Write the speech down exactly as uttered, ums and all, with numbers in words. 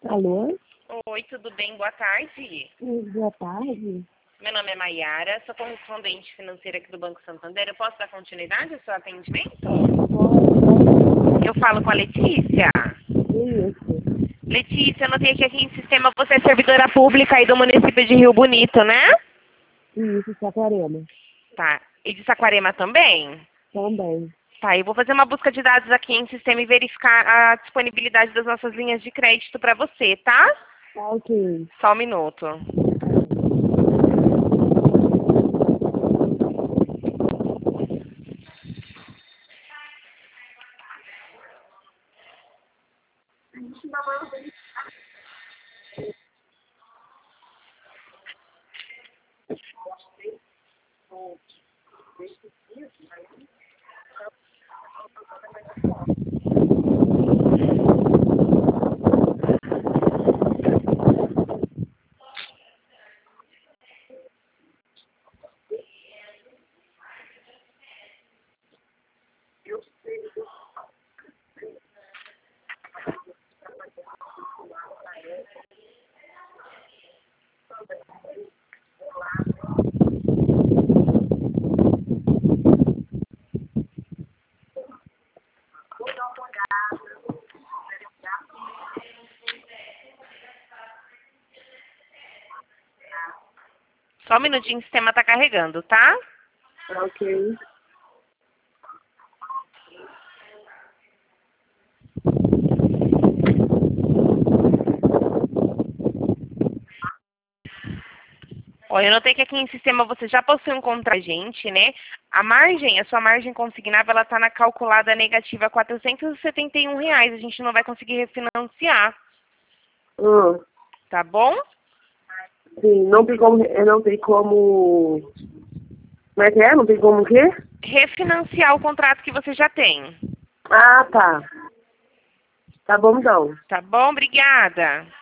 Alô? Oi, tudo bem? Boa tarde. Boa tarde. Meu nome é Maiara, sou correspondente financeira aqui do Banco Santander. Eu posso dar continuidade ao seu atendimento? Eu falo com a Letícia. Isso. Letícia, eu notei que aqui em sistema você é servidora pública aí do município de Rio Bonito, né? Isso, Saquarema. Tá. E de Saquarema também? Também. Tá, eu vou fazer uma busca de dados aqui em sistema e verificar a disponibilidade das nossas linhas de crédito para você, tá? Tá ok. Só um minuto. Só um minutinho, o sistema tá carregando, tá? Tá ok. Olha, eu notei que aqui em sistema você já possui um contra-agente, né? A margem, a sua margem consignável, ela tá na calculada negativa quatrocentos e setenta e um reais. A gente não vai conseguir refinanciar, Ah, tá bom? sim, não tem como. eh, Não tem como. Como é que é? Não tem como o quê? Refinanciar o contrato que você já tem. Ah, tá. Tá bom então. Tá bom? Obrigada.